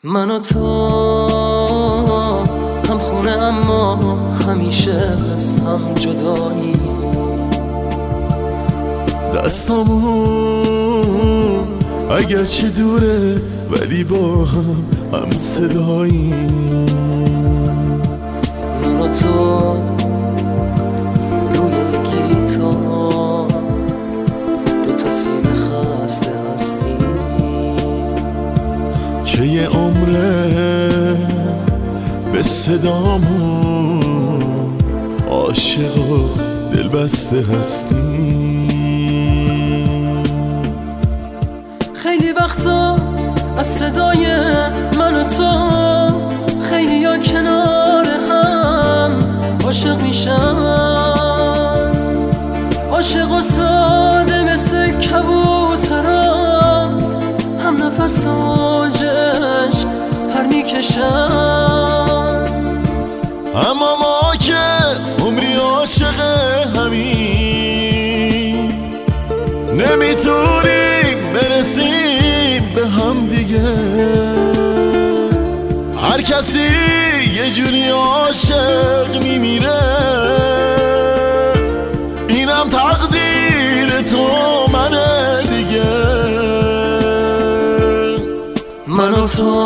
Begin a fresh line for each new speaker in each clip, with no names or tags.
من و تو هم خونه اما همیشه از هم جدایی.
دستامون اگرچه دوره ولی با هم صدایی.
من و تو روی گیتار دوتا سینه خسته هستی
که یه عمره به صدامون عاشق و دلبسته هستی.
خیلی وقتا از صدای من و تو خیلی ها کنار هم عاشق میشن، عاشق و ساده مثل کبوترها هم نفس اوجش پر میکشن.
اما ما که عمری عاشق همین نمیتونیم برسیم به هم دیگه. هر کسی یه جوری عاشق میمیره، اینم تقدیر تو منه دیگه.
من و تو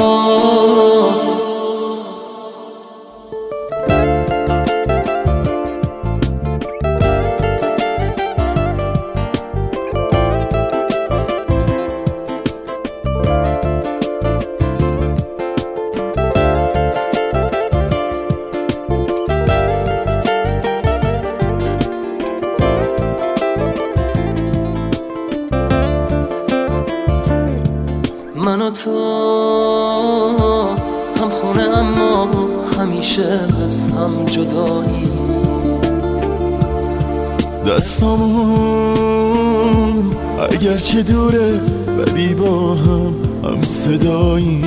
من و تو هم خونه اما همیشه از هم جدایی.
دستامون اگرچه دوره ولی با هم صدایی.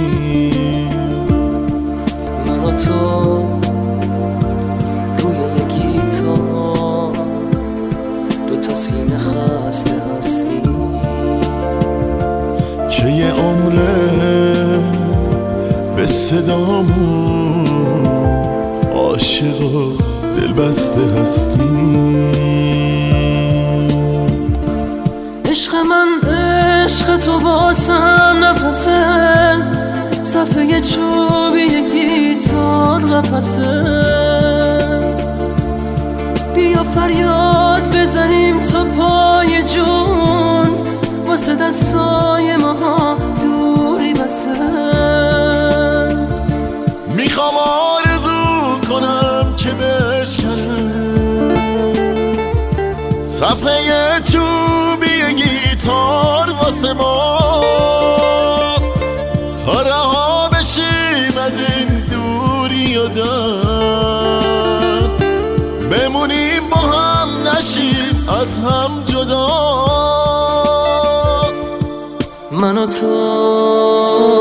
من و تو روی یه گیتار دوتا سینه خسته هستی
که یه عمره به صدامون عاشق و دلبسته هستی.
عشق من عشق تو واسم نفسه، صفحه چوبی یه گیتار قفسه. بیا فریاد بزنیم تا پای جون، واسه دستای ما دوری بسه.
میخوام آرزو کنم که بشکنم صفحه چوبی گیتار واسه ما، تا رها بشیم از این دوری و درد، بمونیم با هم نشیم از هم جدا.
من و تو